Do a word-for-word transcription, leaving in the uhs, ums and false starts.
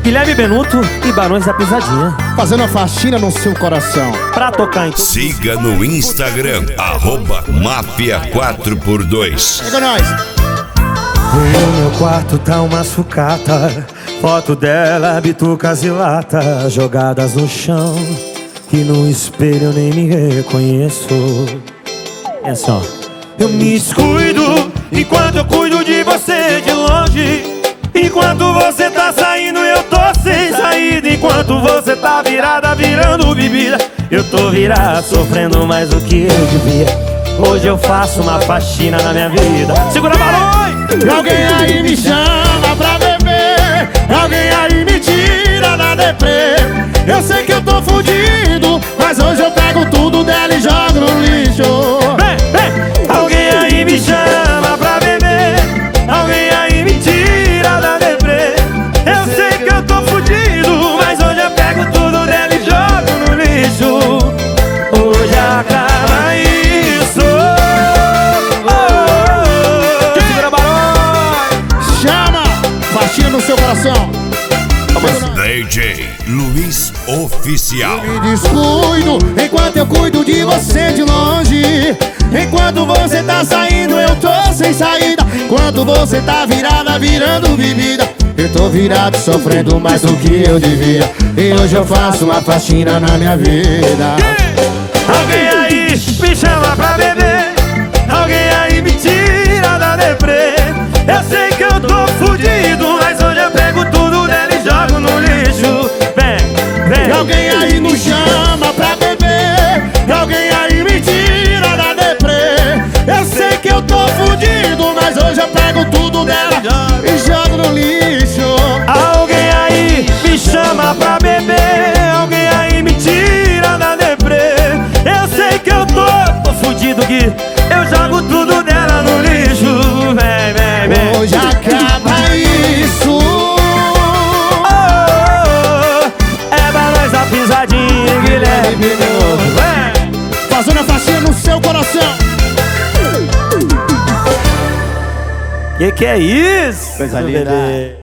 Guilherme Benuto e Barões da Pisadinha, fazendo a faxina no seu coração. pra tocar em... Siga no Instagram, arroba Máfia quatro por dois. Chega nós. No meu quarto tá uma sucata, foto dela, bitucas e lata jogadas no chão, que no espelho eu nem me reconheço. É só. Eu me descuido enquanto eu cuido de você de longe. Enquanto você tá saindo eu tô sem saída. Enquanto você tá virada virando bebida, eu tô virado sofrendo mais do que eu devia. Hoje eu faço uma faxina na minha vida. Segura a balão! Alguém aí me chama pra beber, alguém aí me tira da deprê. Eu sei que eu tô fudido, mas hoje eu pego tudo dela e jogo no lixo. Vem, vem! Alguém aí me chama pra beber, alguém aí me tira da deprê. Eu sei que eu tô fudido, mas hoje eu pego tudo dela e jogo no lixo. Hoje acaba isso. Oh, oh, oh. Segura a balão! Chama, faxina no seu coração. D J Luiz Oficial. Me descuido enquanto eu cuido de você de longe. Enquanto você tá saindo eu tô sem saída. Enquanto você tá virada virando bebida, eu tô virado sofrendo mais do que eu devia. E hoje eu faço uma faxina na minha vida. Alguém aí me chama pra beber, alguém aí me tira da deprê. Eu sei que eu tô fudido, mas hoje eu pego tudo dela e jogo no lixo. Vem, vem. Alguém aí nos chama pra beber, alguém aí me tira da deprê. Eu sei que eu tô fudido, mas hoje eu pego tudo dela e jogo no lixo. Alguém aí me chama pra beber, alguém aí me tira da deprê. Eu sei que eu tô, tô fudido, que eu jogo tudo dela no lixo. Vem, vem, vem. Hoje acaba isso. Oh, oh, oh. É Barões da Pisadinha, Guilherme Benuto. Vem. Fazendo a faxina no seu coração. Que que é isso? Coisa linda. bebê?